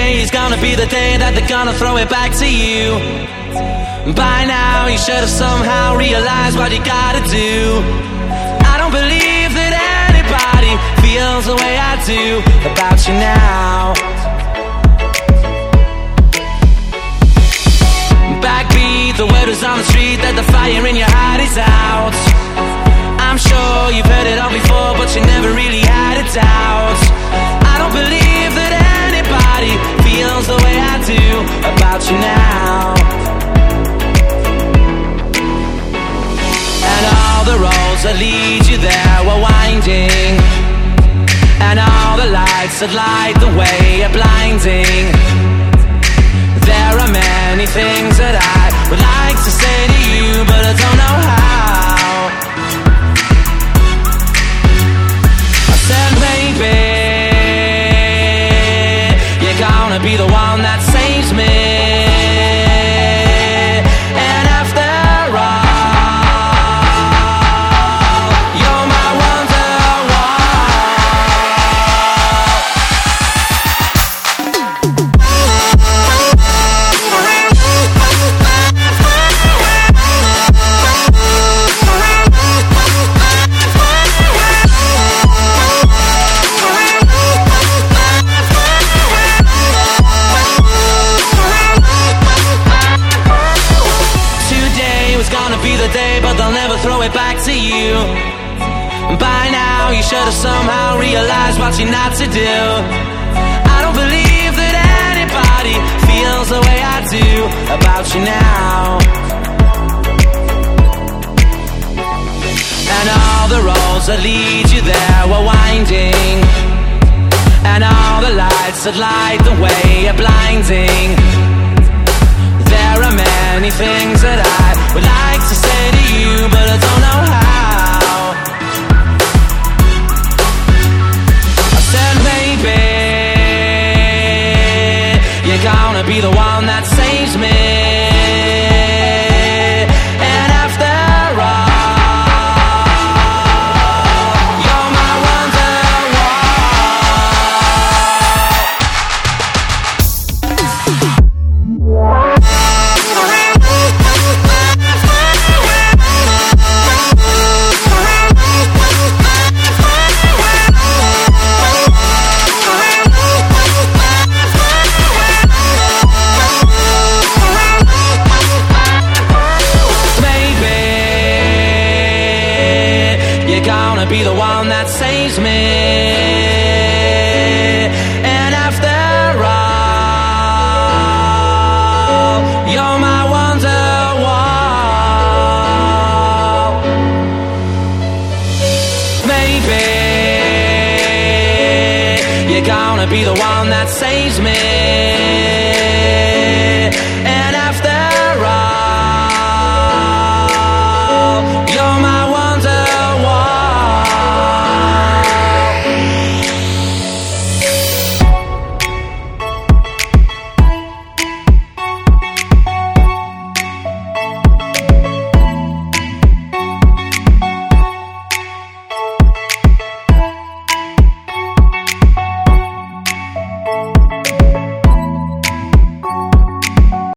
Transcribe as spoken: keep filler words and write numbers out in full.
Today is gonna be the day that they're gonna throw it back to you. By now you should have somehow realized what you gotta do. I don't believe that anybody feels the way I do about you now. Backbeat, the word is on the street that the fire in your heart is out. I'm sure you've heard it all before, but you never really had a doubt. I don't believe that anybody feels the way I do about you now. And all the roads that lead you there were winding, and all the lights that light the way are blinding. There are many things that I would like to say to you, but I don't know how. I said maybe you're gonna be the one that saves me. And after all, you're my back to you. By now you should have somehow realized what you're not to do. I don't believe that anybody feels the way I do about you now. And all the roads that lead you there were winding, and all the lights that light the way are blinding. There are many things that I would like to say to you, but I don't know how. I said maybe you're gonna be the one that saves me. And after all, you're my be the one that saves me. And after all, you're my Wonderwall. Maybe you're gonna be the one that saves me.